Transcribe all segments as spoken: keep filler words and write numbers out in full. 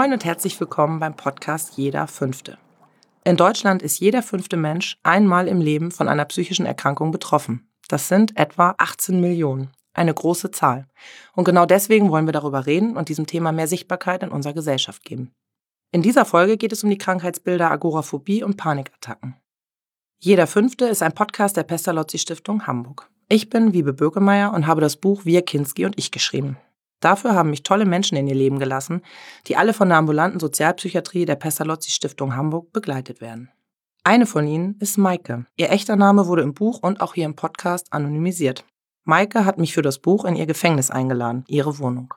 Moin und herzlich willkommen beim Podcast Jeder Fünfte. In Deutschland ist jeder fünfte Mensch einmal im Leben von einer psychischen Erkrankung betroffen. Das sind etwa achtzehn Millionen. Eine große Zahl. Und genau deswegen wollen wir darüber reden und diesem Thema mehr Sichtbarkeit in unserer Gesellschaft geben. In dieser Folge geht es um die Krankheitsbilder Agoraphobie und Panikattacken. Jeder Fünfte ist ein Podcast der Pestalozzi-Stiftung Hamburg. Ich bin Wiebe Bökemeyer und habe das Buch Wir, Kinski und ich geschrieben. Dafür haben mich tolle Menschen in ihr Leben gelassen, die alle von der ambulanten Sozialpsychiatrie der Pestalozzi-Stiftung Hamburg begleitet werden. Eine von ihnen ist Maike. Ihr echter Name wurde im Buch und auch hier im Podcast anonymisiert. Maike hat mich für das Buch in ihr Gefängnis eingeladen, ihre Wohnung.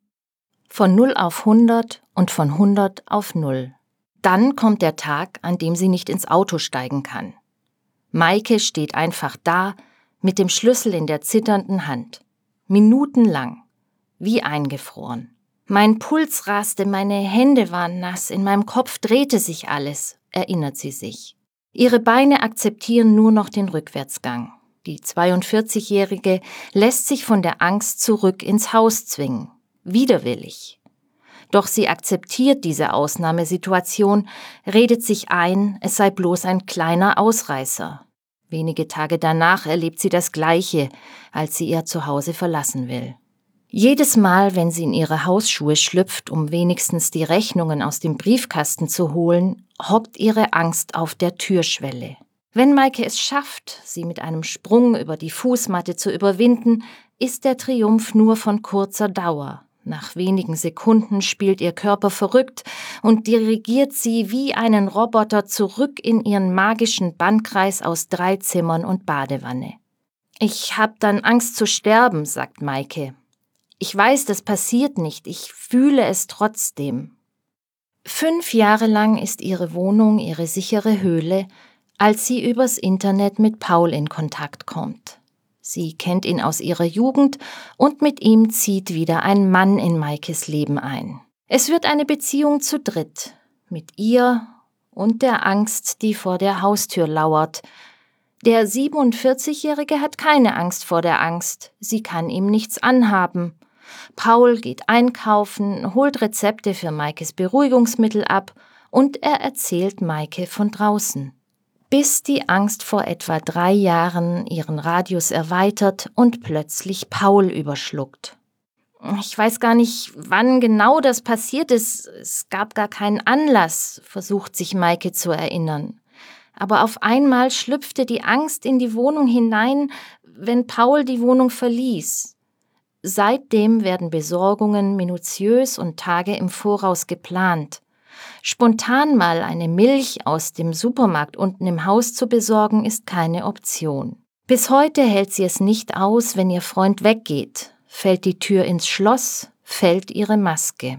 Von null auf hundert und von hundert auf null. Dann kommt der Tag, an dem sie nicht ins Auto steigen kann. Maike steht einfach da, mit dem Schlüssel in der zitternden Hand. Minutenlang. Wie eingefroren. Mein Puls raste, meine Hände waren nass, in meinem Kopf drehte sich alles, erinnert sie sich. Ihre Beine akzeptieren nur noch den Rückwärtsgang. Die zweiundvierzigjährige lässt sich von der Angst zurück ins Haus zwingen. Widerwillig. Doch sie akzeptiert diese Ausnahmesituation, redet sich ein, es sei bloß ein kleiner Ausreißer. Wenige Tage danach erlebt sie das Gleiche, als sie ihr Zuhause verlassen will. Jedes Mal, wenn sie in ihre Hausschuhe schlüpft, um wenigstens die Rechnungen aus dem Briefkasten zu holen, hockt ihre Angst auf der Türschwelle. Wenn Maike es schafft, sie mit einem Sprung über die Fußmatte zu überwinden, ist der Triumph nur von kurzer Dauer. Nach wenigen Sekunden spielt ihr Körper verrückt und dirigiert sie wie einen Roboter zurück in ihren magischen Bandkreis aus drei Zimmern und Badewanne. »Ich hab dann Angst zu sterben«, sagt Maike. »Ich weiß, das passiert nicht, ich fühle es trotzdem.« Fünf Jahre lang ist ihre Wohnung ihre sichere Höhle, als sie übers Internet mit Paul in Kontakt kommt. Sie kennt ihn aus ihrer Jugend und mit ihm zieht wieder ein Mann in Maikes Leben ein. Es wird eine Beziehung zu dritt, mit ihr und der Angst, die vor der Haustür lauert. Der siebenundvierzigjährige hat keine Angst vor der Angst, sie kann ihm nichts anhaben. Paul geht einkaufen, holt Rezepte für Maikes Beruhigungsmittel ab und er erzählt Maike von draußen. Bis die Angst vor etwa drei Jahren ihren Radius erweitert und plötzlich Paul überschluckt. Ich weiß gar nicht, wann genau das passiert ist. Es gab gar keinen Anlass, versucht sich Maike zu erinnern. Aber auf einmal schlüpfte die Angst in die Wohnung hinein, wenn Paul die Wohnung verließ. Seitdem werden Besorgungen minutiös und Tage im Voraus geplant. Spontan mal eine Milch aus dem Supermarkt unten im Haus zu besorgen, ist keine Option. Bis heute hält sie es nicht aus, wenn ihr Freund weggeht. Fällt die Tür ins Schloss, fällt ihre Maske.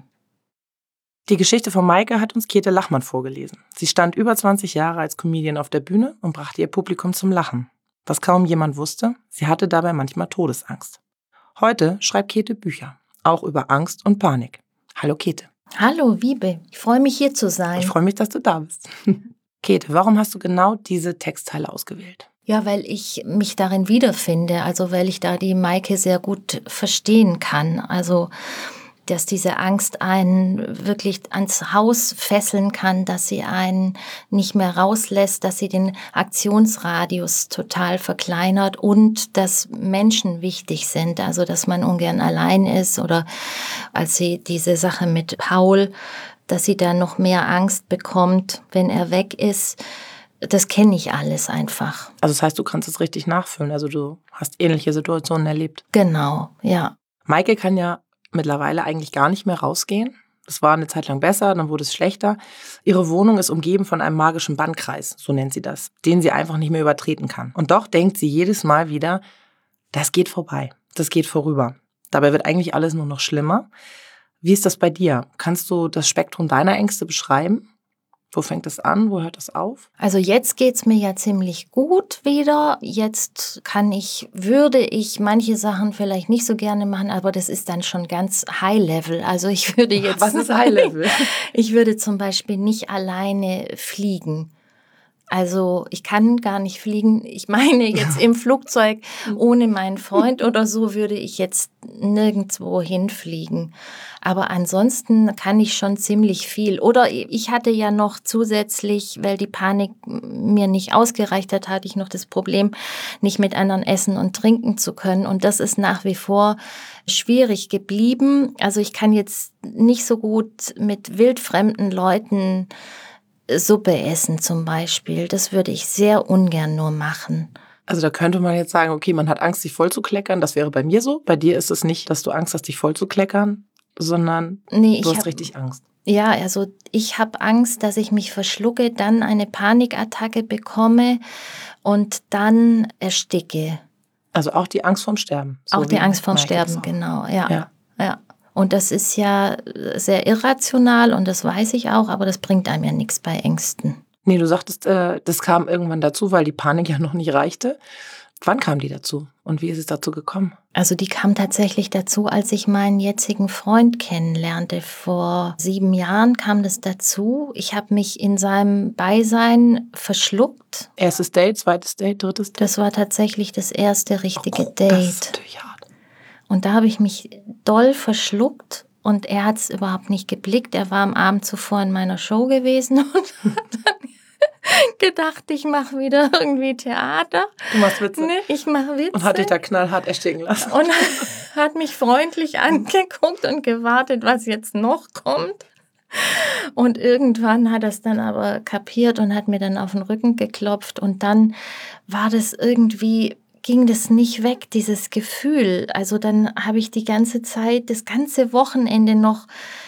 Die Geschichte von Maike hat uns Käthe Lachmann vorgelesen. Sie stand über zwanzig Jahre als Comedian auf der Bühne und brachte ihr Publikum zum Lachen. Was kaum jemand wusste, sie hatte dabei manchmal Todesangst. Heute schreibt Käthe Bücher, auch über Angst und Panik. Hallo Käthe. Hallo Wiebe, ich freue mich hier zu sein. Ich freue mich, dass du da bist. Käthe, warum hast du genau diese Textteile ausgewählt? Ja, weil ich mich darin wiederfinde, also weil ich da die Maike sehr gut verstehen kann. Also, dass diese Angst einen wirklich ans Haus fesseln kann, dass sie einen nicht mehr rauslässt, dass sie den Aktionsradius total verkleinert und dass Menschen wichtig sind, also dass man ungern allein ist oder als sie diese Sache mit Paul, dass sie dann noch mehr Angst bekommt, wenn er weg ist. Das kenne ich alles einfach. Also das heißt, du kannst es richtig nachfühlen, also du hast ähnliche Situationen erlebt. Genau, ja. Maike kann ja mittlerweile eigentlich gar nicht mehr rausgehen. Das war eine Zeit lang besser, dann wurde es schlechter. Ihre Wohnung ist umgeben von einem magischen Bandkreis, so nennt sie das, den sie einfach nicht mehr übertreten kann. Und doch denkt sie jedes Mal wieder, das geht vorbei, das geht vorüber. Dabei wird eigentlich alles nur noch schlimmer. Wie ist das bei dir? Kannst du das Spektrum deiner Ängste beschreiben? Wo fängt das an? Wo hört das auf? Also jetzt geht's mir ja ziemlich gut wieder. Jetzt kann ich, würde ich manche Sachen vielleicht nicht so gerne machen, aber das ist dann schon ganz High-Level. Also ich würde jetzt... Was ist High-Level? Ich würde zum Beispiel nicht alleine fliegen. Also ich kann gar nicht fliegen. Ich meine jetzt im Flugzeug ohne meinen Freund oder so würde ich jetzt nirgendwo hinfliegen. Aber ansonsten kann ich schon ziemlich viel. Oder ich hatte ja noch zusätzlich, weil die Panik mir nicht ausgereicht hat, hatte ich noch das Problem, nicht mit anderen essen und trinken zu können. Und das ist nach wie vor schwierig geblieben. Also ich kann jetzt nicht so gut mit wildfremden Leuten Suppe essen zum Beispiel. Das würde ich sehr ungern nur machen. Also da könnte man jetzt sagen, okay, man hat Angst, sich voll zu kleckern. Das wäre bei mir so. Bei dir ist es nicht, dass du Angst hast, dich voll zu kleckern, sondern nee, du hast hab, richtig Angst. Ja, also ich habe Angst, dass ich mich verschlucke, dann eine Panikattacke bekomme und dann ersticke. Also auch die Angst vorm Sterben. So auch die Angst vorm Maike Sterben, genau. Ja, ja. ja. Und das ist ja sehr irrational und das weiß ich auch, aber das bringt einem ja nichts bei Ängsten. Nee, du sagtest, äh, das kam irgendwann dazu, weil die Panik ja noch nicht reichte. Wann kam die dazu und wie ist es dazu gekommen? Also die kam tatsächlich dazu, als ich meinen jetzigen Freund kennenlernte. Vor sieben Jahren kam das dazu. Ich habe mich in seinem Beisein verschluckt. Erstes Date, zweites Date, drittes Date? Das war tatsächlich das erste richtige oh, Date. Das ist natürlich hart. Und da habe ich mich doll verschluckt und er hat es überhaupt nicht geblickt. Er war am Abend zuvor in meiner Show gewesen und hat dann gedacht, ich mache wieder irgendwie Theater. Du machst Witze? Ne, ich mache Witze. Und hat dich da knallhart ersticken lassen. Und hat mich freundlich angeguckt und gewartet, was jetzt noch kommt. Und irgendwann hat er es dann aber kapiert und hat mir dann auf den Rücken geklopft. Und dann war das irgendwie... ging das nicht weg, dieses Gefühl. Also dann habe ich die ganze Zeit, das ganze Wochenende noch,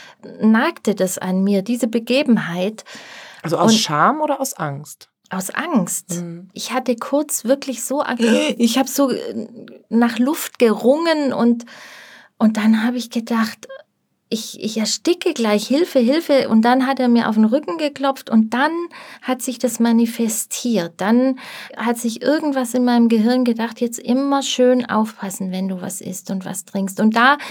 nagte das an mir, diese Begebenheit. Also aus Und Scham oder aus Angst? Aus Angst. Mhm. Ich hatte kurz wirklich so, ich habe so nach Luft gerungen und, und dann habe ich gedacht, Ich, ich ersticke gleich, Hilfe, Hilfe. Und dann hat er mir auf den Rücken geklopft und dann hat sich das manifestiert. Dann hat sich irgendwas in meinem Gehirn gedacht, jetzt immer schön aufpassen, wenn du was isst und was trinkst. Und da,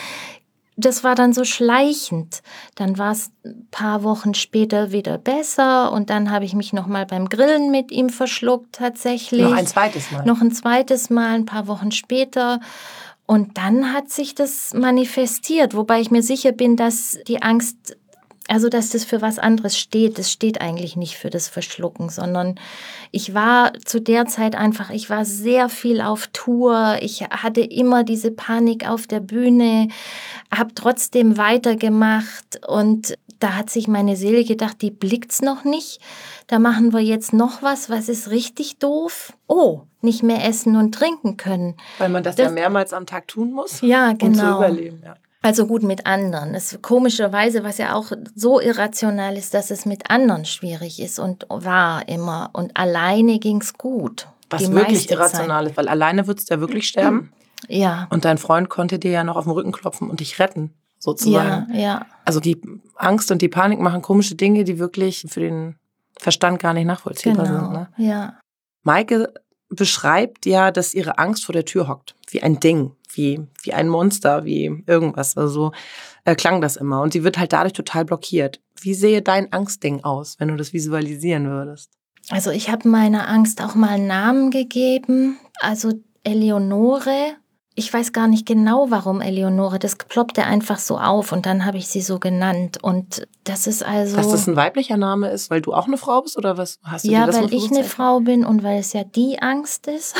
das war dann so schleichend. Dann war es ein paar Wochen später wieder besser und dann habe ich mich nochmal beim Grillen mit ihm verschluckt tatsächlich. Noch ein zweites Mal? Noch ein zweites Mal, ein paar Wochen später. Und dann hat sich das manifestiert, wobei ich mir sicher bin, dass die Angst, also dass das für was anderes steht. Das steht eigentlich nicht für das Verschlucken, sondern ich war zu der Zeit einfach, ich war sehr viel auf Tour. Ich hatte immer diese Panik auf der Bühne, habe trotzdem weitergemacht und da hat sich meine Seele gedacht, die blickt's noch nicht. Da machen wir jetzt noch was, was ist richtig doof. Oh, nicht mehr essen und trinken können. Weil man das, das ja mehrmals am Tag tun muss, ja, genau. um zu überleben. Ja. Also gut mit anderen. Das ist komischerweise, was ja auch so irrational ist, dass es mit anderen schwierig ist und war immer. Und alleine ging's gut. Was wirklich irrational ist, weil alleine würdest du ja wirklich sterben. Ja. Und dein Freund konnte dir ja noch auf den Rücken klopfen und dich retten, sozusagen. Ja, ja. Also die Angst und die Panik machen komische Dinge, die wirklich für den Verstand gar nicht nachvollziehbar genau. sind. Ne? Ja. Maike beschreibt ja, dass ihre Angst vor der Tür hockt. Wie ein Ding, wie, wie ein Monster, wie irgendwas. Also so äh, klang das immer. Und sie wird halt dadurch total blockiert. Wie sähe dein Angstding aus, wenn du das visualisieren würdest? Also ich habe meiner Angst auch mal einen Namen gegeben. Also Eleonore. Ich weiß gar nicht genau, warum Eleonore. Das ploppte einfach so auf und dann habe ich sie so genannt. Und das ist also... Dass das ein weiblicher Name ist, weil du auch eine Frau bist oder was? Hast du ja, dir das weil mal ich eine Frau bin und weil es ja die Angst ist.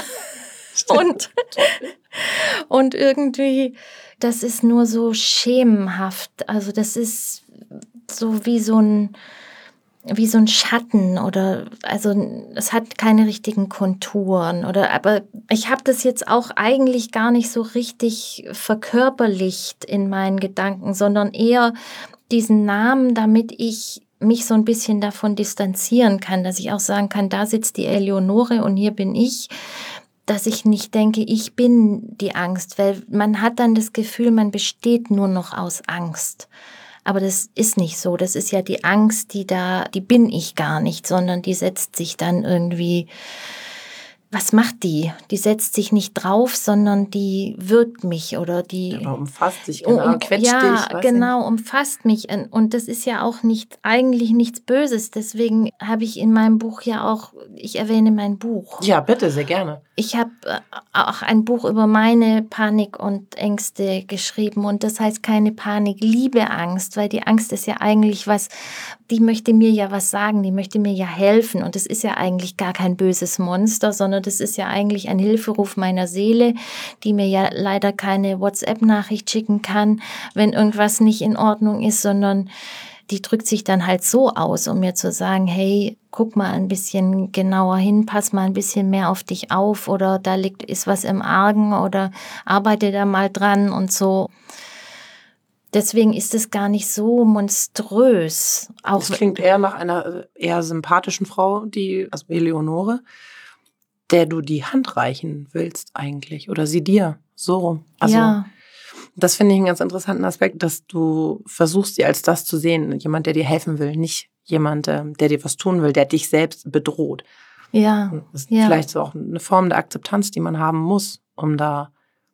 und, und irgendwie, das ist nur so schemenhaft. Also das ist so wie so ein... wie so ein Schatten oder, also es hat keine richtigen Konturen oder, aber ich habe das jetzt auch eigentlich gar nicht so richtig verkörperlicht in meinen Gedanken, sondern eher diesen Namen, damit ich mich so ein bisschen davon distanzieren kann, dass ich auch sagen kann, da sitzt die Eleonore und hier bin ich, dass ich nicht denke, ich bin die Angst, weil man hat dann das Gefühl, man besteht nur noch aus Angst. Aber das ist nicht so. Das ist ja die Angst, die da, die bin ich gar nicht, sondern die setzt sich dann irgendwie was macht die? Die setzt sich nicht drauf, sondern die wirkt mich oder die aber umfasst dich, genau, um, quetscht ja, dich. Ja, genau, nicht. umfasst mich. Und das ist ja auch nicht, eigentlich nichts Böses. Deswegen habe ich in meinem Buch ja auch, ich erwähne mein Buch. Ja, bitte, sehr gerne. Ich habe auch ein Buch über meine Panik und Ängste geschrieben und das heißt keine Panik, liebe Angst, weil die Angst ist ja eigentlich was, die möchte mir ja was sagen, die möchte mir ja helfen und das ist ja eigentlich gar kein böses Monster, sondern das ist ja eigentlich ein Hilferuf meiner Seele, die mir ja leider keine WhatsApp-Nachricht schicken kann, wenn irgendwas nicht in Ordnung ist, sondern die drückt sich dann halt so aus, um mir zu sagen, hey, guck mal ein bisschen genauer hin, pass mal ein bisschen mehr auf dich auf oder da liegt ist was im Argen oder arbeite da mal dran und so. Deswegen ist es gar nicht so monströs. Auch das klingt eher nach einer eher sympathischen Frau, die, also Eleonore, der du die Hand reichen willst eigentlich oder sie dir, so rum. Also, ja. Das finde ich einen ganz interessanten Aspekt, dass du versuchst, sie als das zu sehen. Jemand, der dir helfen will, nicht jemand, der dir was tun will, der dich selbst bedroht. Ja. Das ist ja. vielleicht so auch eine Form der Akzeptanz, die man haben muss, um da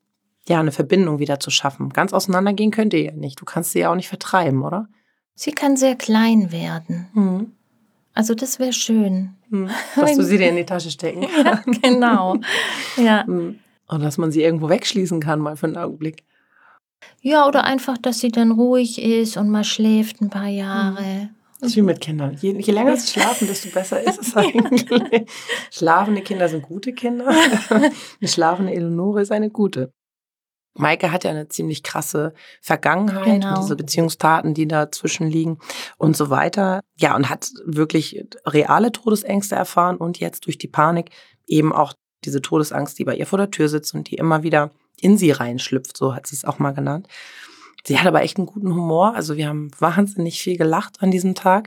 ja eine Verbindung wieder zu schaffen. Ganz auseinandergehen könnt ihr ja nicht. Du kannst sie ja auch nicht vertreiben, oder? Sie kann sehr klein werden. Mhm. Also das wäre schön. Mhm. Dass du sie dir in die Tasche stecken kannst. Ja, genau. Ja. Mhm. Und dass man sie irgendwo wegschließen kann, mal für einen Augenblick. Ja, oder einfach, dass sie dann ruhig ist und mal schläft ein paar Jahre. Das ist wie mit Kindern. Je, je länger sie schlafen, desto besser ist es eigentlich. Schlafende Kinder sind gute Kinder. Eine schlafende Eleonore ist eine gute. Maike hat ja eine ziemlich krasse Vergangenheit, genau. Und diese Beziehungstaten, die dazwischen liegen und so weiter. Ja, und hat wirklich reale Todesängste erfahren und jetzt durch die Panik eben auch diese Todesangst, die bei ihr vor der Tür sitzt und die immer wieder in sie reinschlüpft, so hat sie es auch mal genannt. Sie hat aber echt einen guten Humor, also wir haben wahnsinnig viel gelacht an diesem Tag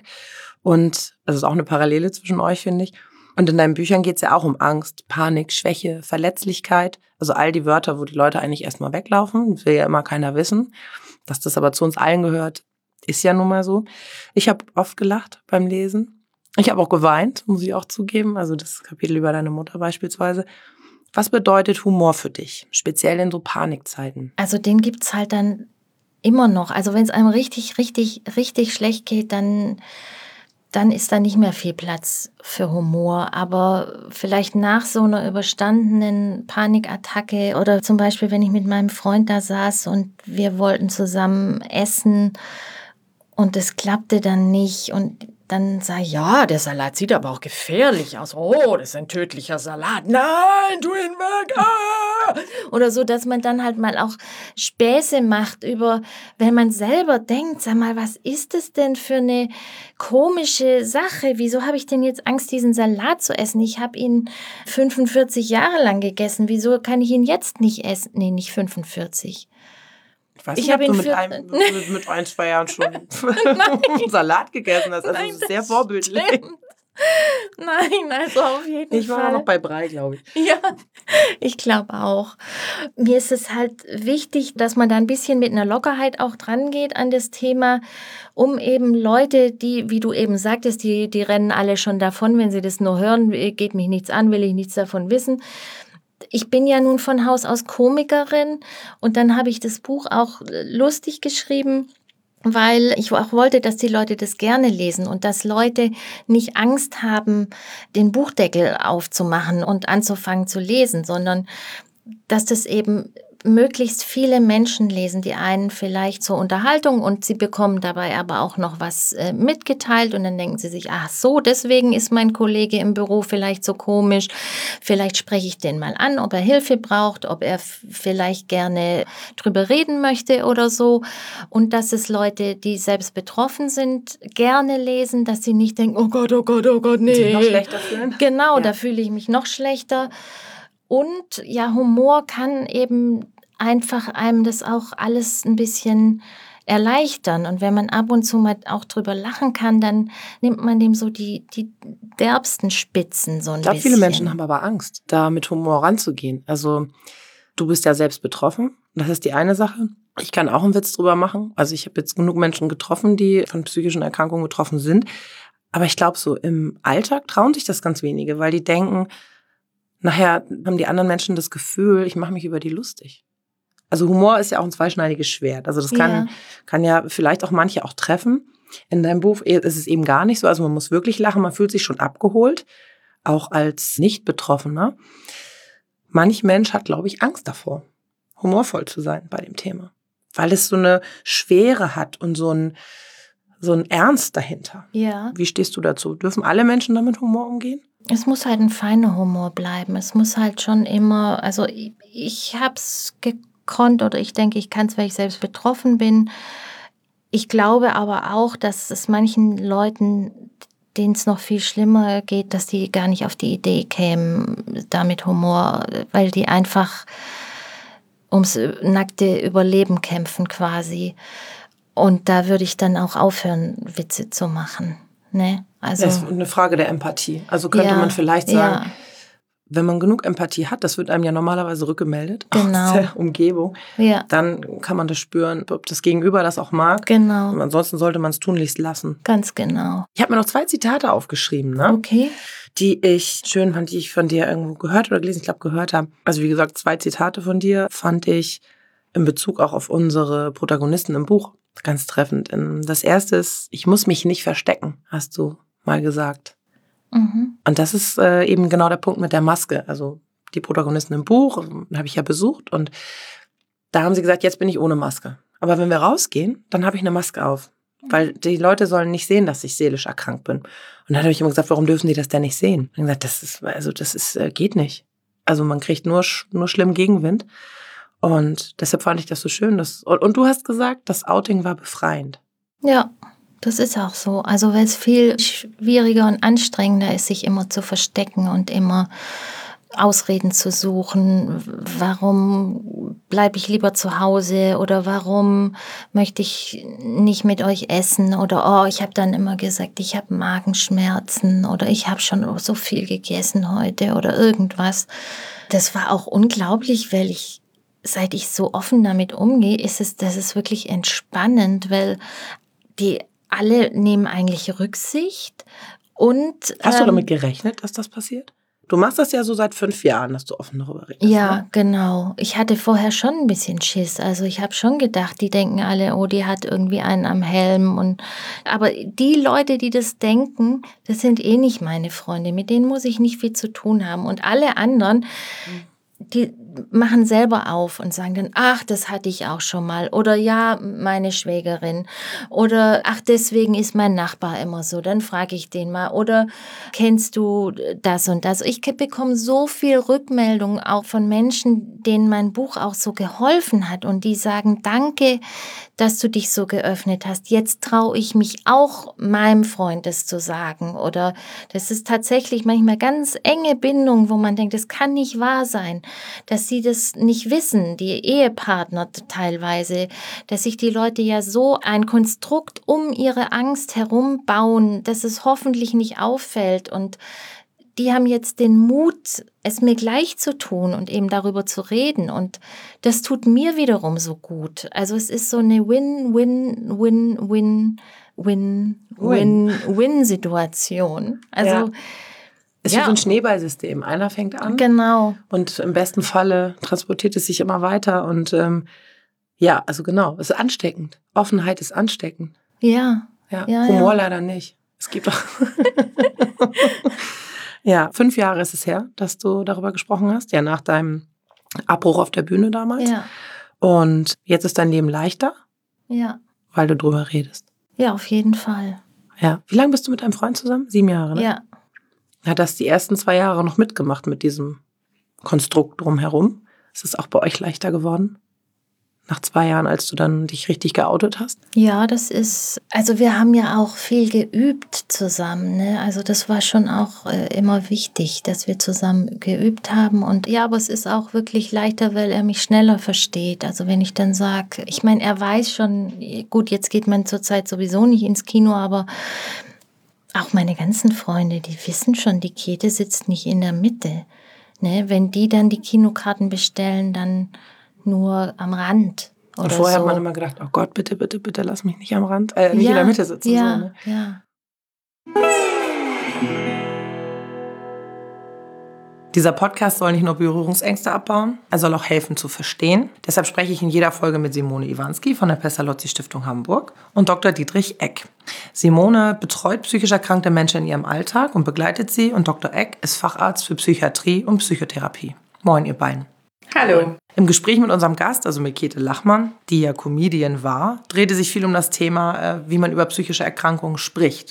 und das ist auch eine Parallele zwischen euch, finde ich. Und in deinen Büchern geht es ja auch um Angst, Panik, Schwäche, Verletzlichkeit, also all die Wörter, wo die Leute eigentlich erstmal weglaufen, das will ja immer keiner wissen. Dass das aber zu uns allen gehört, ist ja nun mal so. Ich habe oft gelacht beim Lesen. Ich habe auch geweint, muss ich auch zugeben, also das Kapitel über deine Mutter beispielsweise. Was bedeutet Humor für dich, speziell in so Panikzeiten? Also den gibt's halt dann immer noch. Also wenn es einem richtig, richtig, richtig schlecht geht, dann, dann ist da nicht mehr viel Platz für Humor. Aber vielleicht nach so einer überstandenen Panikattacke oder zum Beispiel, wenn ich mit meinem Freund da saß und wir wollten zusammen essen und es klappte dann nicht und dann sage ich, ja, der Salat sieht aber auch gefährlich aus. Oh, das ist ein tödlicher Salat. Nein, tu ihn weg. Ah! Oder so, dass man dann halt mal auch Späße macht über, wenn man selber denkt, sag mal, was ist das denn für eine komische Sache? Wieso habe ich denn jetzt Angst, diesen Salat zu essen? Ich habe ihn fünfundvierzig Jahre lang gegessen. Wieso kann ich ihn jetzt nicht essen? Nee, nicht fünfundvierzig. Ich weiß nicht, ich ob du mit, einem, mit, mit ein, zwei Jahren schon einen Salat gegessen hast. Also Nein, das ist sehr vorbildlich. Stimmt. Nein, also auf jeden ich Fall. Ich war noch bei Brei, glaube ich. Ja, ich glaube auch. Mir ist es halt wichtig, dass man da ein bisschen mit einer Lockerheit auch dran geht an das Thema, um eben Leute, die, wie du eben sagtest, die, die rennen alle schon davon, wenn sie das nur hören, geht mich nichts an, will ich nichts davon wissen. Ich bin ja nun von Haus aus Komikerin und dann habe ich das Buch auch lustig geschrieben, weil ich auch wollte, dass die Leute das gerne lesen und dass Leute nicht Angst haben, den Buchdeckel aufzumachen und anzufangen zu lesen, sondern dass das eben möglichst viele Menschen lesen, die einen vielleicht zur Unterhaltung und sie bekommen dabei aber auch noch was äh, mitgeteilt und dann denken sie sich, ach so, deswegen ist mein Kollege im Büro vielleicht so komisch, vielleicht spreche ich den mal an, ob er Hilfe braucht, ob er f- vielleicht gerne drüber reden möchte oder so und dass es Leute, die selbst betroffen sind, gerne lesen, dass sie nicht denken, oh Gott, oh Gott, oh Gott, nee. Sich noch schlechter fühlen. Genau, ja. Da fühle ich mich noch schlechter. Und ja, Humor kann eben einfach einem das auch alles ein bisschen erleichtern. Und wenn man ab und zu mal auch drüber lachen kann, dann nimmt man dem so die, die derbsten Spitzen so ein bisschen. Ich glaube, viele Menschen haben aber Angst, da mit Humor ranzugehen. Also du bist ja selbst betroffen. Das ist die eine Sache. Ich kann auch einen Witz drüber machen. Also ich habe jetzt genug Menschen getroffen, die von psychischen Erkrankungen betroffen sind. Aber ich glaube, so im Alltag trauen sich das ganz wenige, weil die denken, nachher haben die anderen Menschen das Gefühl, ich mache mich über die lustig. Also Humor ist ja auch ein zweischneidiges Schwert. Also das kann ja. kann ja vielleicht auch manche auch treffen. In deinem Buch ist es eben gar nicht so. Also man muss wirklich lachen, man fühlt sich schon abgeholt, auch als Nicht-Betroffener. Manch Mensch hat, glaube ich, Angst davor, humorvoll zu sein bei dem Thema. Weil es so eine Schwere hat und so ein, so ein Ernst dahinter. Ja. Wie stehst du dazu? Dürfen alle Menschen damit Humor umgehen? Es muss halt ein feiner Humor bleiben. Es muss halt schon immer, also ich, ich habe es gekonnt oder ich denke, ich kann es, weil ich selbst betroffen bin. Ich glaube aber auch, dass es manchen Leuten, denen es noch viel schlimmer geht, dass die gar nicht auf die Idee kämen, damit Humor, weil die einfach ums nackte Überleben kämpfen quasi. Und da würde ich dann auch aufhören, Witze zu machen. Ne? Also, das ist eine Frage der Empathie. Also könnte ja, man vielleicht sagen, ja. wenn man genug Empathie hat, das wird einem ja normalerweise rückgemeldet genau. aus der Umgebung, ja. dann kann man das spüren, ob das Gegenüber das auch mag. Genau. Und ansonsten sollte man es tunlichst lassen. Ganz genau. Ich habe mir noch zwei Zitate aufgeschrieben, ne? Okay. Die ich schön fand, die ich von dir irgendwo gehört oder gelesen, ich glaube gehört habe. Also wie gesagt, zwei Zitate von dir fand ich in Bezug auch auf unsere Protagonisten im Buch ganz treffend. Das erste ist, ich muss mich nicht verstecken, hast du mal gesagt. Mhm. Und das ist äh, eben genau der Punkt mit der Maske. Also die Protagonisten im Buch habe ich ja besucht und da haben sie gesagt, jetzt bin ich ohne Maske. Aber wenn wir rausgehen, dann habe ich eine Maske auf. Weil die Leute sollen nicht sehen, dass ich seelisch erkrankt bin. Und dann habe ich immer gesagt, warum dürfen die das denn nicht sehen? Und gesagt, das ist, also das ist, äh, geht nicht. Also man kriegt nur, nur schlimm Gegenwind. Und deshalb fand ich das so schön. Dass, und, und du hast gesagt, das Outing war befreiend. Ja, das ist auch so. Also weil es viel schwieriger und anstrengender ist, sich immer zu verstecken und immer Ausreden zu suchen. Warum bleibe ich lieber zu Hause oder warum möchte ich nicht mit euch essen oder oh, ich habe dann immer gesagt, ich habe Magenschmerzen oder ich habe schon so viel gegessen heute oder irgendwas. Das war auch unglaublich, weil ich, seit ich so offen damit umgehe, ist es, das ist wirklich entspannend, weil die alle nehmen eigentlich Rücksicht und hast ähm, du damit gerechnet, dass das passiert? Du machst das ja so seit fünf Jahren, dass du offen darüber redest. Ja, ne? Genau. Ich hatte vorher schon ein bisschen Schiss. Also ich habe schon gedacht, die denken alle, oh, die hat irgendwie einen am Helm. Und aber die Leute, die das denken, das sind eh nicht meine Freunde. Mit denen muss ich nicht viel zu tun haben. Und alle anderen, die machen selber auf und sagen dann, ach, das hatte ich auch schon mal. Oder ja, meine Schwägerin. Oder ach, deswegen ist mein Nachbar immer so. Dann frage ich den mal. Oder kennst du das und das? Ich bekomme so viel Rückmeldungen auch von Menschen, denen mein Buch auch so geholfen hat. Und die sagen, danke, dass du dich so geöffnet hast. Jetzt traue ich mich auch, meinem Freund das zu sagen. Oder das ist tatsächlich manchmal ganz enge Bindung, wo man denkt, das kann nicht wahr sein, dass sie das nicht wissen, die Ehepartner teilweise, dass sich die Leute ja so ein Konstrukt um ihre Angst herum bauen, dass es hoffentlich nicht auffällt. Und die haben jetzt den Mut, es mir gleich zu tun und eben darüber zu reden. Und das tut mir wiederum so gut. Also es ist so eine Win-Win-Win-Win-Win-Win-Situation. Also ja. Es ist ja. so ein Schneeballsystem. Einer fängt an. Genau. Und im besten Falle transportiert es sich immer weiter. Und ähm, ja, also genau, es ist ansteckend. Offenheit ist ansteckend. Ja. ja. ja Humor ja. leider nicht. Es gibt auch. Ja, fünf Jahre ist es her, dass du darüber gesprochen hast. Ja, nach deinem Abbruch auf der Bühne damals. Ja. Und jetzt ist dein Leben leichter? Ja. Weil du drüber redest. Ja, auf jeden Fall. Ja. Wie lange bist du mit deinem Freund zusammen? Sieben Jahre, ne? Ja. Hat das die ersten zwei Jahre noch mitgemacht mit diesem Konstrukt drumherum? Ist es auch bei euch leichter geworden? Nach zwei Jahren, als du dann dich richtig geoutet hast? Ja, das ist, also wir haben ja auch viel geübt zusammen, ne? Also das war schon auch äh, immer wichtig, dass wir zusammen geübt haben. Und ja, aber es ist auch wirklich leichter, weil er mich schneller versteht. Also wenn ich dann sage, ich meine, er weiß schon, gut, jetzt geht man zurzeit sowieso nicht ins Kino, aber auch meine ganzen Freunde, die wissen schon, die Käthe sitzt nicht in der Mitte. Ne? Wenn die dann die Kinokarten bestellen, dann nur am Rand. Oder und vorher so. hat man immer gedacht, oh Gott, bitte, bitte, bitte, lass mich nicht am Rand, äh, nicht ja, in der Mitte sitzen. Ja, so, ne? ja. Dieser Podcast soll nicht nur Berührungsängste abbauen, er soll auch helfen zu verstehen. Deshalb spreche ich in jeder Folge mit Simone Iwanski von der Pestalozzi-Stiftung Hamburg und Doktor Dietrich Eck. Simone betreut psychisch erkrankte Menschen in ihrem Alltag und begleitet sie und Doktor Eck ist Facharzt für Psychiatrie und Psychotherapie. Moin, ihr beiden. Hallo. Im Gespräch mit unserem Gast, also mit Käthe Lachmann, die ja Comedian war, drehte sich viel um das Thema, wie man über psychische Erkrankungen spricht.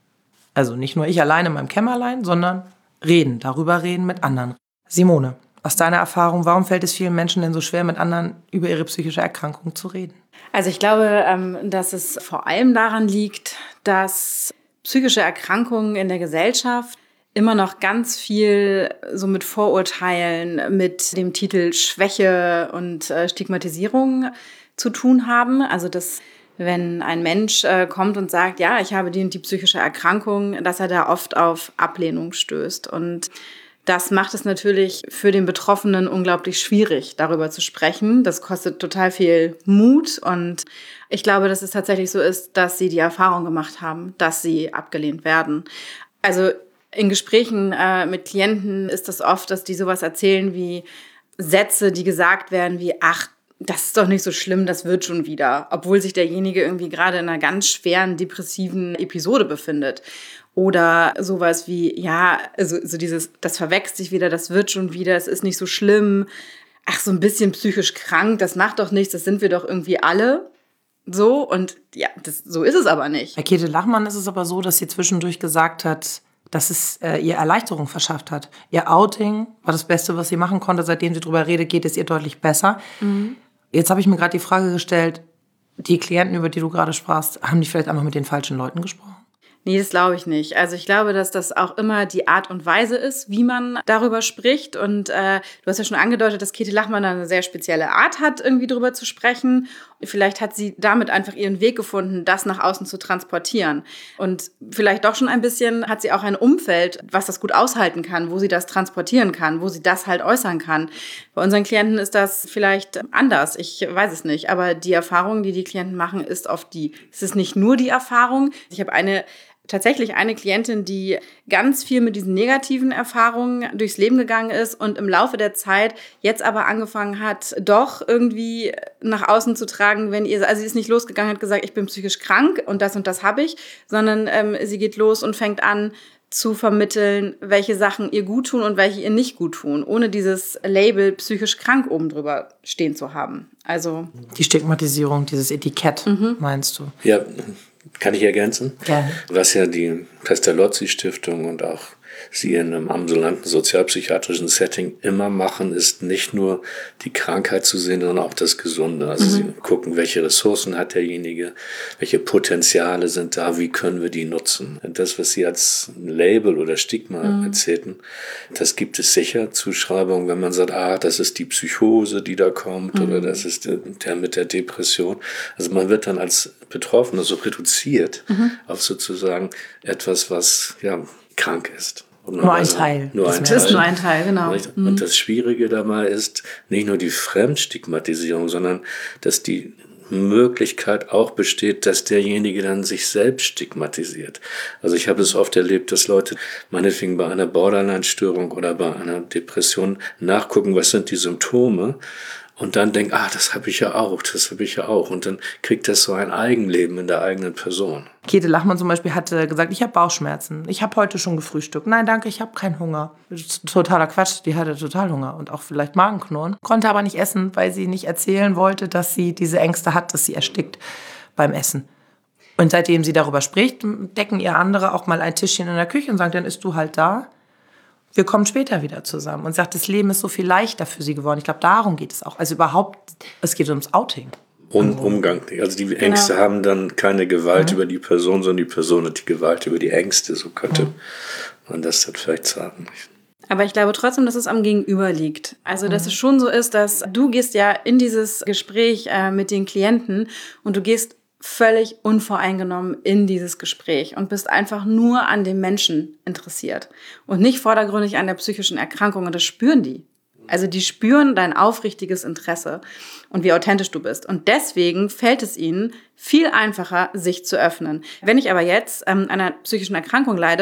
Also nicht nur ich alleine in meinem Kämmerlein, sondern reden, darüber reden mit anderen. Simone, aus deiner Erfahrung, warum fällt es vielen Menschen denn so schwer, mit anderen über ihre psychische Erkrankung zu reden? Also ich glaube, dass es vor allem daran liegt, dass psychische Erkrankungen in der Gesellschaft immer noch ganz viel so mit Vorurteilen, mit dem Titel Schwäche und Stigmatisierung zu tun haben. Also dass wenn ein Mensch äh, kommt und sagt, ja, ich habe die und die psychische Erkrankung, dass er da oft auf Ablehnung stößt. Und das macht es natürlich für den Betroffenen unglaublich schwierig, darüber zu sprechen. Das kostet total viel Mut. Und ich glaube, dass es tatsächlich so ist, dass sie die Erfahrung gemacht haben, dass sie abgelehnt werden. Also in Gesprächen äh, mit Klienten ist das oft, dass die sowas erzählen wie Sätze, die gesagt werden wie, ach, das ist doch nicht so schlimm, das wird schon wieder, obwohl sich derjenige irgendwie gerade in einer ganz schweren, depressiven Episode befindet. Oder sowas wie, ja, also so dieses, das verwechselt sich wieder, das wird schon wieder, es ist nicht so schlimm. Ach, so ein bisschen psychisch krank, das macht doch nichts, das sind wir doch irgendwie alle. So, und ja, das, so ist es aber nicht. Bei Käthe Lachmann ist es aber so, dass sie zwischendurch gesagt hat, dass es äh, ihr Erleichterung verschafft hat. Ihr Outing war das Beste, was sie machen konnte. Seitdem sie drüber redet, geht es ihr deutlich besser. Mhm. Jetzt habe ich mir gerade die Frage gestellt, die Klienten, über die du gerade sprachst, haben die vielleicht einfach mit den falschen Leuten gesprochen? Nee, das glaube ich nicht. Also ich glaube, dass das auch immer die Art und Weise ist, wie man darüber spricht. Und äh, du hast ja schon angedeutet, dass Käthe Lachmann eine sehr spezielle Art hat, irgendwie darüber zu sprechen. Vielleicht hat sie damit einfach ihren Weg gefunden, das nach außen zu transportieren. Und vielleicht doch schon ein bisschen hat sie auch ein Umfeld, was das gut aushalten kann, wo sie das transportieren kann, wo sie das halt äußern kann. Bei unseren Klienten ist das vielleicht anders. Ich weiß es nicht. Aber die Erfahrung, die die Klienten machen, ist oft die. Es ist nicht nur die Erfahrung. Ich habe eine Tatsächlich eine Klientin, die ganz viel mit diesen negativen Erfahrungen durchs Leben gegangen ist und im Laufe der Zeit jetzt aber angefangen hat, doch irgendwie nach außen zu tragen, wenn ihr, also sie ist nicht losgegangen, hat gesagt, ich bin psychisch krank und das und das habe ich, sondern ähm, sie geht los und fängt an zu vermitteln, welche Sachen ihr gut tun und welche ihr nicht gut tun, ohne dieses Label psychisch krank oben drüber stehen zu haben. Also die Stigmatisierung, dieses Etikett, mhm. meinst du? Ja. Kann ich ergänzen? Gerne. Was ja die Pestalozzi-Stiftung und auch Sie in einem ambulanten sozialpsychiatrischen Setting immer machen, ist nicht nur die Krankheit zu sehen, sondern auch das Gesunde. Also mhm. Sie gucken, welche Ressourcen hat derjenige, welche Potenziale sind da, wie können wir die nutzen. Und das, was Sie als Label oder Stigma mhm. erzählten, das gibt es sicher, Zuschreibungen, wenn man sagt, ah, das ist die Psychose, die da kommt, mhm. oder das ist der, der mit der Depression. Also man wird dann als Betroffener so reduziert mhm. auf sozusagen etwas, was ja krank ist. Und nur ein Teil. Nur ein Teil. Das ist nur ein Teil, genau. Und mhm. das Schwierige dabei ist nicht nur die Fremdstigmatisierung, sondern dass die Möglichkeit auch besteht, dass derjenige dann sich selbst stigmatisiert. Also ich habe es oft erlebt, dass Leute meinetwegen bei einer Borderline-Störung oder bei einer Depression nachgucken, was sind die Symptome, und dann denkt, ah, das habe ich ja auch, das habe ich ja auch. Und dann kriegt das so ein Eigenleben in der eigenen Person. Käthe Lachmann zum Beispiel hatte gesagt, ich habe Bauchschmerzen. Ich habe heute schon gefrühstückt. Nein, danke, ich habe keinen Hunger. Totaler Quatsch, die hatte total Hunger und auch vielleicht Magenknurren. Konnte aber nicht essen, weil sie nicht erzählen wollte, dass sie diese Ängste hat, dass sie erstickt beim Essen. Und seitdem sie darüber spricht, decken ihr andere auch mal ein Tischchen in der Küche und sagen, dann isst du halt da. Wir kommen später wieder zusammen und sagt, das Leben ist so viel leichter für sie geworden. Ich glaube, darum geht es auch. Also überhaupt, es geht ums Outing. Um, Umgang. Also die Ängste genau. haben dann keine Gewalt mhm. über die Person, sondern die Person hat die Gewalt über die Ängste. So könnte mhm. man das dann vielleicht sagen. Aber ich glaube trotzdem, dass es am Gegenüber liegt. Also, dass mhm. es schon so ist, dass du gehst ja in dieses Gespräch äh, mit den Klienten und du gehst völlig unvoreingenommen in dieses Gespräch und bist einfach nur an dem Menschen interessiert und nicht vordergründig an der psychischen Erkrankung. Und das spüren die. Also die spüren dein aufrichtiges Interesse und wie authentisch du bist. Und deswegen fällt es ihnen viel einfacher, sich zu öffnen. Wenn ich aber jetzt ähm, an einer psychischen Erkrankung leide,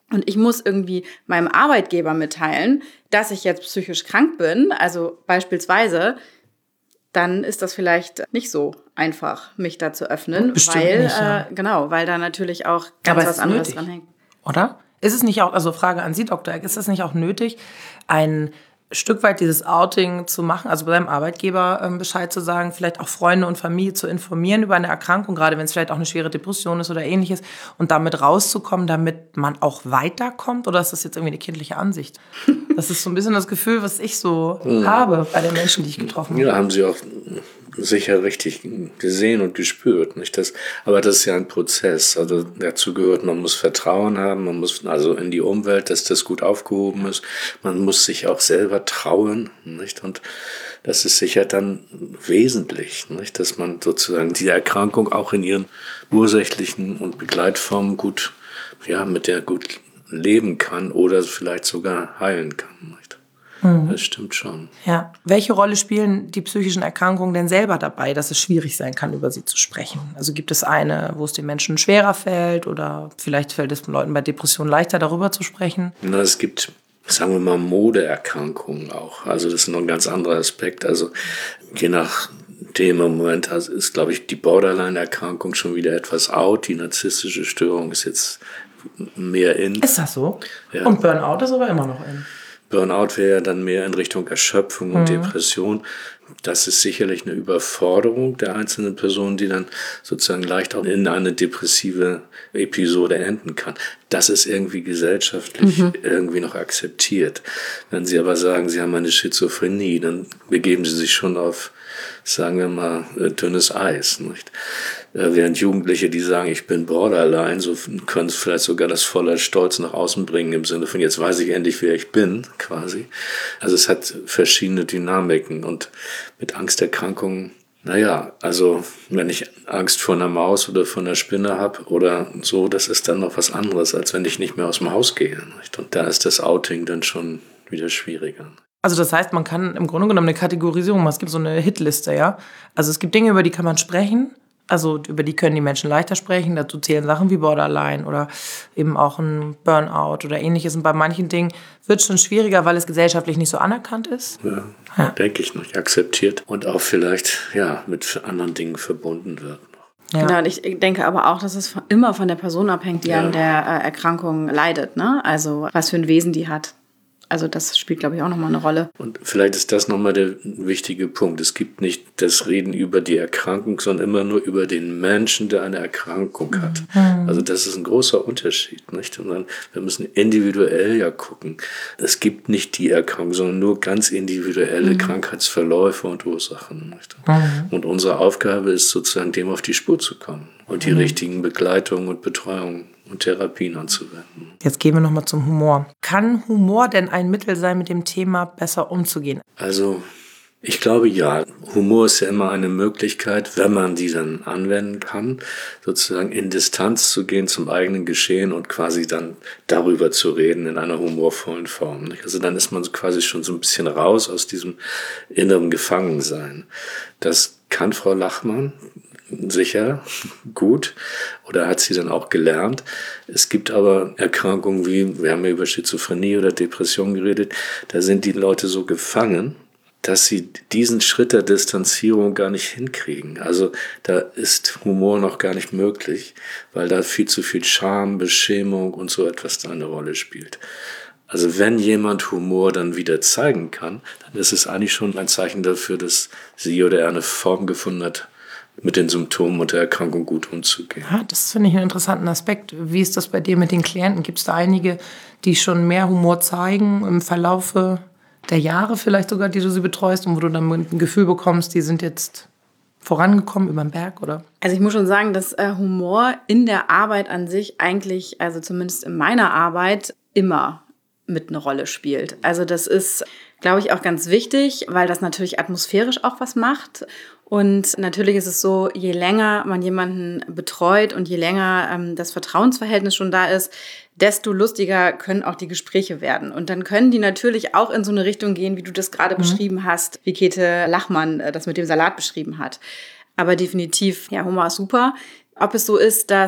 und ich muss irgendwie meinem Arbeitgeber mitteilen, dass ich jetzt psychisch krank bin, also beispielsweise, dann ist das vielleicht nicht so einfach, mich da zu öffnen, Bestimmt weil nicht, ja. äh, genau, weil da natürlich auch ganz Aber es was ist anderes nötig, dran hängt. oder? Ist es nicht auch, also Frage an Sie, Doktor Eck, ist es nicht auch nötig, ein Stück weit dieses Outing zu machen, also bei seinem Arbeitgeber ähm, Bescheid zu sagen, vielleicht auch Freunde und Familie zu informieren über eine Erkrankung, gerade wenn es vielleicht auch eine schwere Depression ist oder ähnliches, und damit rauszukommen, damit man auch weiterkommt? Oder ist das jetzt irgendwie eine kindliche Ansicht? Das ist so ein bisschen das Gefühl, was ich so mhm. habe bei den Menschen, die ich getroffen habe. Ja, haben Sie auch sicher richtig gesehen und gespürt, nicht? Das, aber das ist ja ein Prozess. Also dazu gehört, man muss Vertrauen haben, man muss also in die Umwelt, dass das gut aufgehoben ist. Man muss sich auch selber trauen, nicht? Und das ist sicher dann wesentlich, nicht? Dass man sozusagen die Erkrankung auch in ihren ursächlichen und Begleitformen gut, ja, mit der gut leben kann oder vielleicht sogar heilen kann, nicht? Das stimmt schon. Ja. Welche Rolle spielen die psychischen Erkrankungen denn selber dabei, dass es schwierig sein kann, über sie zu sprechen? Also gibt es eine, wo es den Menschen schwerer fällt oder vielleicht fällt es den Leuten bei Depressionen leichter, darüber zu sprechen? Na, es gibt, sagen wir mal, Modeerkrankungen auch. Also das ist noch ein ganz anderer Aspekt. Also je nach dem im Moment ist, glaube ich, die Borderline-Erkrankung schon wieder etwas out. Die narzisstische Störung ist jetzt mehr in. Ist das so? Ja. Und Burnout ist aber immer noch in. Burnout wäre ja dann mehr in Richtung Erschöpfung und mhm. Depression. Das ist sicherlich eine Überforderung der einzelnen Person, die dann sozusagen leicht auch in eine depressive Episode enden kann. Das ist irgendwie gesellschaftlich mhm. irgendwie noch akzeptiert. Wenn Sie aber sagen, Sie haben eine Schizophrenie, dann begeben Sie sich schon auf, sagen wir mal, dünnes Eis, nicht? Während Jugendliche, die sagen, ich bin Borderline, so können vielleicht sogar das voller Stolz nach außen bringen, im Sinne von, jetzt weiß ich endlich, wer ich bin, quasi. Also es hat verschiedene Dynamiken und mit Angsterkrankungen, naja, also wenn ich Angst vor einer Maus oder vor einer Spinne habe oder so, das ist dann noch was anderes, als wenn ich nicht mehr aus dem Haus gehe, nicht? Und da ist das Outing dann schon wieder schwieriger. Also das heißt, man kann im Grunde genommen eine Kategorisierung machen. Es gibt so eine Hitliste, ja. Also es gibt Dinge, über die kann man sprechen. Also über die können die Menschen leichter sprechen. Dazu zählen Sachen wie Borderline oder eben auch ein Burnout oder ähnliches. Und bei manchen Dingen wird es schon schwieriger, weil es gesellschaftlich nicht so anerkannt ist. Ja, ja. Denke ich, nicht akzeptiert und auch vielleicht ja mit anderen Dingen verbunden wird. Ja. Genau, und ich denke aber auch, dass es immer von der Person abhängt, die ja. an der äh, Erkrankung leidet, ne? Also was für ein Wesen die hat. Also das spielt, glaube ich, auch nochmal eine Rolle. Und vielleicht ist das nochmal der wichtige Punkt. Es gibt nicht das Reden über die Erkrankung, sondern immer nur über den Menschen, der eine Erkrankung hat. Mhm. Also das ist ein großer Unterschied, nicht? Und dann, wir müssen individuell ja gucken. Es gibt nicht die Erkrankung, sondern nur ganz individuelle mhm. Krankheitsverläufe und Ursachen, nicht? Mhm. Und unsere Aufgabe ist sozusagen, dem auf die Spur zu kommen und die mhm. richtigen Begleitungen und Betreuungen und Therapien anzuwenden. Jetzt gehen wir nochmal zum Humor. Kann Humor denn ein Mittel sein, mit dem Thema besser umzugehen? Also ich glaube ja. Humor ist ja immer eine Möglichkeit, wenn man die dann anwenden kann, sozusagen in Distanz zu gehen zum eigenen Geschehen und quasi dann darüber zu reden in einer humorvollen Form. Also dann ist man quasi schon so ein bisschen raus aus diesem inneren Gefangensein. Das kann Frau Lachmann sicher gut oder hat sie dann auch gelernt. Es gibt aber Erkrankungen wie, wir haben ja über Schizophrenie oder Depression geredet, da sind die Leute so gefangen, dass sie diesen Schritt der Distanzierung gar nicht hinkriegen. Also da ist Humor noch gar nicht möglich, weil da viel zu viel Scham, Beschämung und so etwas da eine Rolle spielt. Also wenn jemand Humor dann wieder zeigen kann, dann ist es eigentlich schon ein Zeichen dafür, dass sie oder er eine Form gefunden hat, mit den Symptomen und der Erkrankung gut umzugehen. Ja, das finde ich einen interessanten Aspekt. Wie ist das bei dir mit den Klienten? Gibt es da einige, die schon mehr Humor zeigen im Verlaufe der Jahre vielleicht sogar, die du sie betreust und wo du dann ein Gefühl bekommst, die sind jetzt vorangekommen über den Berg, oder? Also ich muss schon sagen, dass äh, Humor in der Arbeit an sich eigentlich, also zumindest in meiner Arbeit, immer mit eine Rolle spielt. Also das ist, glaube ich, auch ganz wichtig, weil das natürlich atmosphärisch auch was macht. Und natürlich ist es so, je länger man jemanden betreut und je länger ähm, das Vertrauensverhältnis schon da ist, desto lustiger können auch die Gespräche werden. Und dann können die natürlich auch in so eine Richtung gehen, wie du das gerade mhm. beschrieben hast, wie Käthe Lachmann äh, das mit dem Salat beschrieben hat. Aber definitiv, ja, Humor ist super. Ob es so ist, dass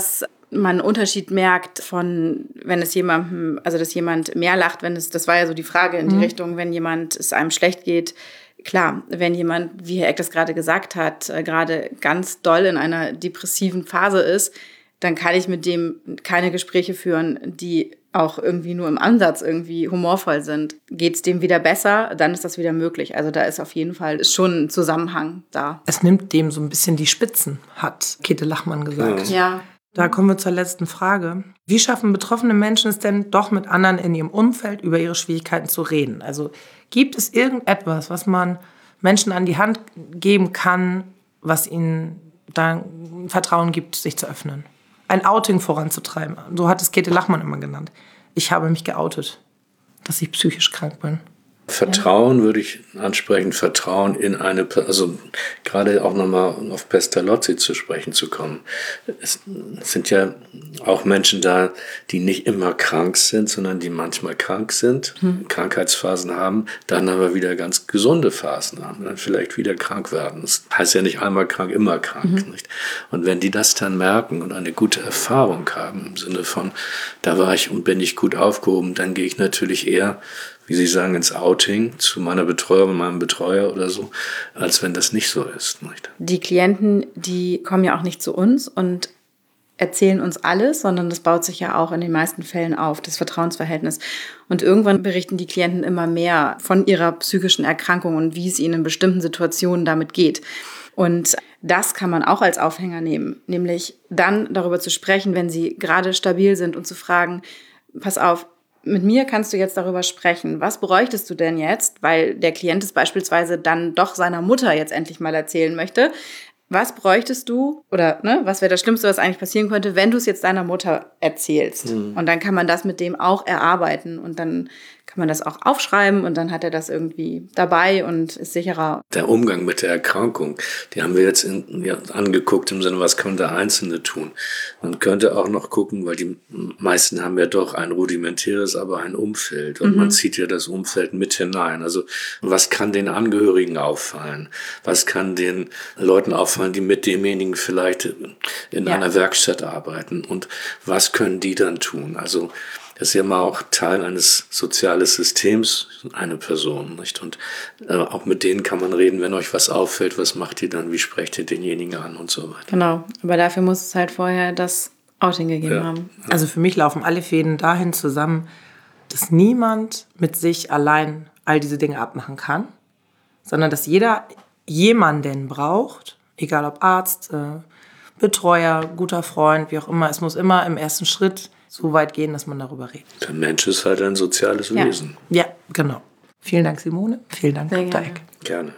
man einen Unterschied merkt von, wenn es jemandem, also dass jemand mehr lacht, wenn es, das war ja so die Frage in die mhm. Richtung, wenn jemand, es einem schlecht geht. Klar, wenn jemand, wie Herr Eck das gerade gesagt hat, äh, gerade ganz doll in einer depressiven Phase ist, dann kann ich mit dem keine Gespräche führen, die auch irgendwie nur im Ansatz irgendwie humorvoll sind. Geht es dem wieder besser, dann ist das wieder möglich. Also da ist auf jeden Fall schon ein Zusammenhang da. Es nimmt dem so ein bisschen die Spitzen, hat Käthe Lachmann gesagt. Ja. Da kommen wir zur letzten Frage. Wie schaffen betroffene Menschen es denn doch mit anderen in ihrem Umfeld über ihre Schwierigkeiten zu reden? Also gibt es irgendetwas, was man Menschen an die Hand geben kann, was ihnen dann Vertrauen gibt, sich zu öffnen? Ein Outing voranzutreiben. So hat es Käthe Lachmann immer genannt. Ich habe mich geoutet, dass ich psychisch krank bin. Vertrauen würde ich ansprechen, Vertrauen in eine, also gerade auch nochmal auf Pestalozzi zu sprechen zu kommen. Es sind ja auch Menschen da, die nicht immer krank sind, sondern die manchmal krank sind, hm. Krankheitsphasen haben, dann aber wieder ganz gesunde Phasen haben, dann vielleicht wieder krank werden. Das heißt ja nicht einmal krank, immer krank. Mhm. Nicht? Und wenn die das dann merken und eine gute Erfahrung haben, im Sinne von, da war ich und bin ich gut aufgehoben, dann gehe ich natürlich eher, wie Sie sagen, ins Outing zu meiner Betreuerin, meinem Betreuer oder so, als wenn das nicht so ist. Nicht? Die Klienten, die kommen ja auch nicht zu uns und erzählen uns alles, sondern das baut sich ja auch in den meisten Fällen auf, das Vertrauensverhältnis. Und irgendwann berichten die Klienten immer mehr von ihrer psychischen Erkrankung und wie es ihnen in bestimmten Situationen damit geht. Und das kann man auch als Aufhänger nehmen, nämlich dann darüber zu sprechen, wenn sie gerade stabil sind und zu fragen, pass auf, mit mir kannst du jetzt darüber sprechen. Was bräuchtest du denn jetzt? Weil der Klient es beispielsweise dann doch seiner Mutter jetzt endlich mal erzählen möchte. Was bräuchtest du oder ne, was wäre das Schlimmste, was eigentlich passieren könnte, wenn du es jetzt deiner Mutter erzählst? Mhm. Und dann kann man das mit dem auch erarbeiten und dann kann man das auch aufschreiben und dann hat er das irgendwie dabei und ist sicherer. Der Umgang mit der Erkrankung, die haben wir jetzt in, ja, angeguckt im Sinne, was kann der Einzelne tun? Man könnte auch noch gucken, weil die meisten haben ja doch ein rudimentäres, aber ein Umfeld und mhm. man zieht ja das Umfeld mit hinein. Also was kann den Angehörigen auffallen? Was kann den Leuten auffallen, die mit demjenigen vielleicht in ja. einer Werkstatt arbeiten? Und was können die dann tun? Also das ist ja mal auch Teil eines sozialen Systems, eine Person, nicht? Und äh, auch mit denen kann man reden, wenn euch was auffällt, was macht ihr dann, wie sprecht ihr denjenigen an und so weiter. Genau, aber dafür muss es halt vorher das Outing gegeben ja. haben. Also für mich laufen alle Fäden dahin zusammen, dass niemand mit sich allein all diese Dinge abmachen kann, sondern dass jeder jemanden braucht, egal ob Arzt, äh, Betreuer, guter Freund, wie auch immer. Es muss immer im ersten Schritt so weit gehen, dass man darüber redet. Der Mensch ist halt ein soziales ja. Wesen. Ja, genau. Vielen Dank, Simone. Vielen Dank, Doktor Eck. Gerne.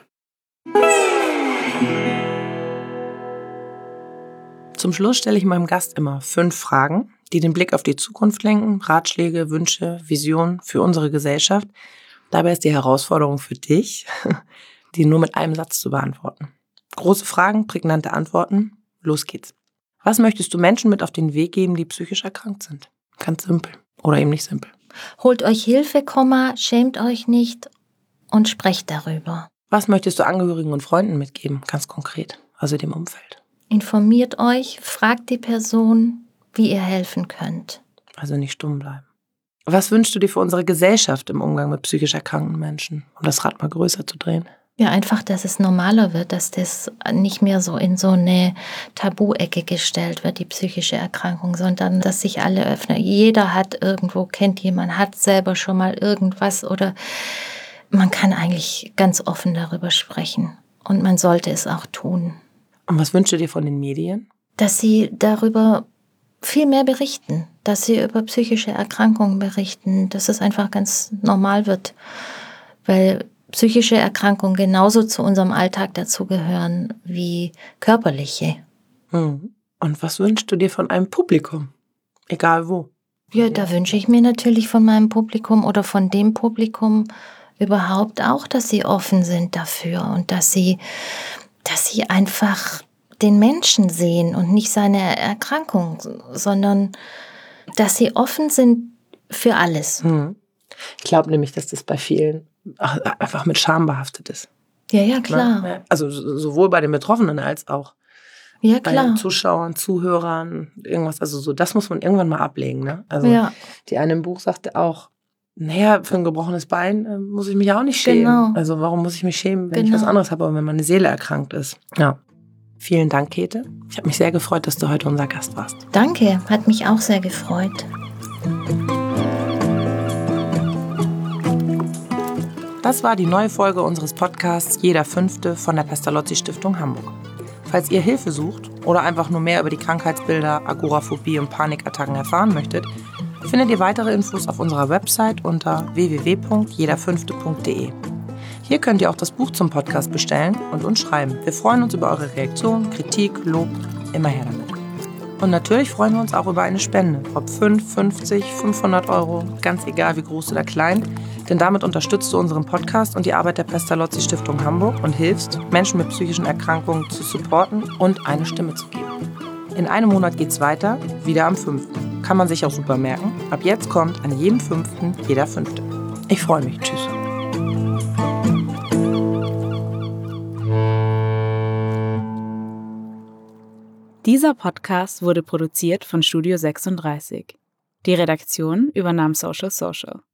Zum Schluss stelle ich meinem Gast immer fünf Fragen, die den Blick auf die Zukunft lenken, Ratschläge, Wünsche, Visionen für unsere Gesellschaft. Dabei ist die Herausforderung für dich, die nur mit einem Satz zu beantworten. Große Fragen, prägnante Antworten. Los geht's. Was möchtest du Menschen mit auf den Weg geben, die psychisch erkrankt sind? Ganz simpel. Oder eben nicht simpel. Holt euch Hilfe, schämt euch nicht und sprecht darüber. Was möchtest du Angehörigen und Freunden mitgeben, ganz konkret, also dem Umfeld? Informiert euch, fragt die Person, wie ihr helfen könnt. Also nicht stumm bleiben. Was wünschst du dir für unsere Gesellschaft im Umgang mit psychisch erkrankten Menschen, um das Rad mal größer zu drehen? Ja, einfach, dass es normaler wird, dass das nicht mehr so in so eine Tabu-Ecke gestellt wird, die psychische Erkrankung, sondern dass sich alle öffnen. Jeder hat irgendwo, kennt jemand, hat selber schon mal irgendwas oder man kann eigentlich ganz offen darüber sprechen und man sollte es auch tun. Und was wünschst du dir von den Medien? Dass sie darüber viel mehr berichten, dass sie über psychische Erkrankungen berichten, dass es einfach ganz normal wird, weil psychische Erkrankungen genauso zu unserem Alltag dazugehören wie körperliche. Hm. Und was wünschst du dir von einem Publikum? Egal wo. Ja, da wünsche ich mir natürlich von meinem Publikum oder von dem Publikum überhaupt auch, dass sie offen sind dafür und dass sie, dass sie einfach den Menschen sehen und nicht seine Erkrankung, sondern dass sie offen sind für alles. Hm. Ich glaube nämlich, dass das bei vielen einfach mit Scham behaftet ist. Ja, ja, klar. Ne? Also sowohl bei den Betroffenen als auch Ja, klar. Bei Zuschauern, Zuhörern, irgendwas. Also so, das muss man irgendwann mal ablegen. Ne? Also Ja. die eine im Buch sagte auch, naja, für ein gebrochenes Bein äh, muss ich mich auch nicht schämen. Genau. Also warum muss ich mich schämen, wenn Genau. ich was anderes habe, aber wenn meine Seele erkrankt ist. Ja. Vielen Dank, Käthe. Ich habe mich sehr gefreut, dass du heute unser Gast warst. Danke, hat mich auch sehr gefreut. Das war die neue Folge unseres Podcasts Jeder Fünfte von der Pestalozzi-Stiftung Hamburg. Falls ihr Hilfe sucht oder einfach nur mehr über die Krankheitsbilder, Agoraphobie und Panikattacken erfahren möchtet, findet ihr weitere Infos auf unserer Website unter w w w punkt jeder fünfte punkt d e. Hier könnt ihr auch das Buch zum Podcast bestellen und uns schreiben. Wir freuen uns über eure Reaktion, Kritik, Lob, immer her damit. Und natürlich freuen wir uns auch über eine Spende, ob fünf, fünfzig, fünfhundert Euro, ganz egal wie groß oder klein, denn damit unterstützt du unseren Podcast und die Arbeit der Pestalozzi-Stiftung Hamburg und hilfst, Menschen mit psychischen Erkrankungen zu supporten und eine Stimme zu geben. In einem Monat geht's weiter, wieder am fünften Kann man sich auch super merken. Ab jetzt kommt an jedem fünften jeder Fünfte. Ich freue mich. Tschüss. Dieser Podcast wurde produziert von Studio sechsunddreißig. Die Redaktion übernahm Social Social.